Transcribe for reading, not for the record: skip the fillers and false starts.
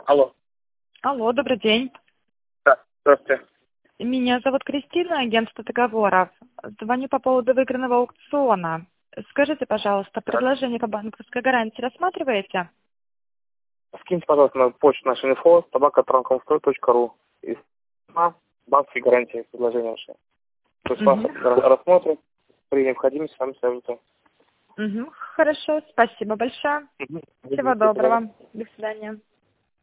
Алло. Алло, добрый день. Да, здравствуйте. Меня зовут Кристина, агентство договоров. Звоню по поводу выигранного аукциона. Скажите, пожалуйста, Так. предложение по банковской гарантии рассматриваете? Скиньте, пожалуйста, на почту нашу инфо собака@транкомстрой.ру и банковские гарантии, предложения ваши. То есть вас рассмотрим, при необходимости с вами свяжутся. Хорошо, спасибо большое. Всего доброго. До свидания.